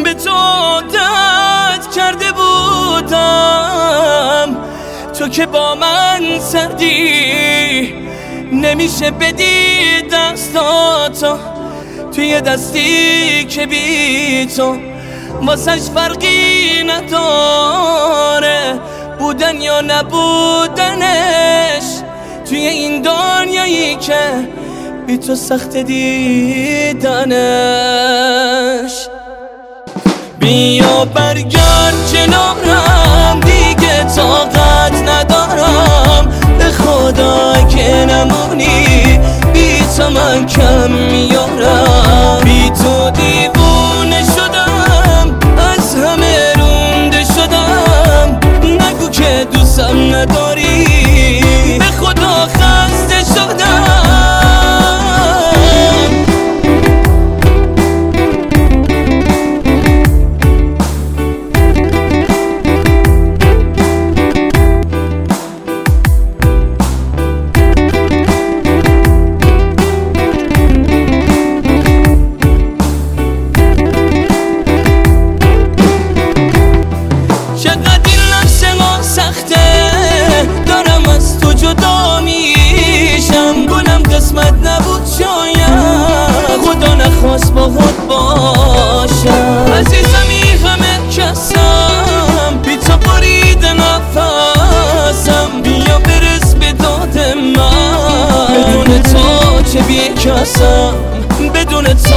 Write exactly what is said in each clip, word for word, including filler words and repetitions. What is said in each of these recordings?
به تو عادت کرده بودم، تو که با من سردی نمیشه بدی دستاتو توی دستی که بی تو واسش فرقی نداره بودن یا نبودنش توی این دنیایی که بی تو سخت دیدنش. بیا برگرد کنارم دیگه طاقت ندارم، به خدا که نمونی بی تو من کم میارم. بی تو دیوونه شدم، از همه رونده شدم، نگو که دوستم نداری، به خدا خسته شدم. جدا میشم گلم قسمت نبود شاید، خدا نخواست با خود باشم. عزیزم این همه کسم بی تو برید نفسم، بیا برس به داد من، بدون تو چه بی کسم، بدون تو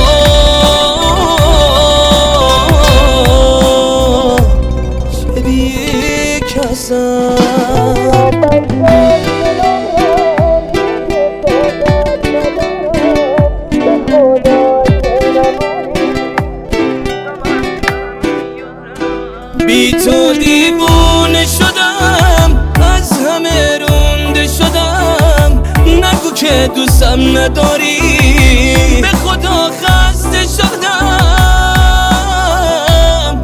چه بی کسم. بی تو دیوونه شدم، از همه رونده شدم، نگو که دوستم نداری، به خدا خسته شدم.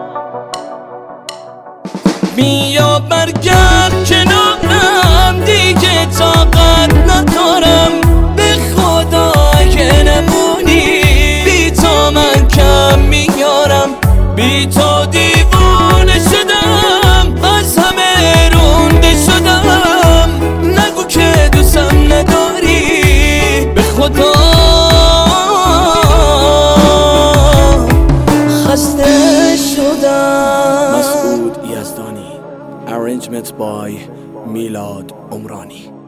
بیا برگرد کنارم دیگه طاقت ندارم، به خدا که نمونی بی تو من کم میارم. بی تو دیوونه شدم، از همه رونده شدم، نگو که دوستم نداری، به خدا خسته شدم. مسعود یزدانی. Arrangement by میلاد عمرانی.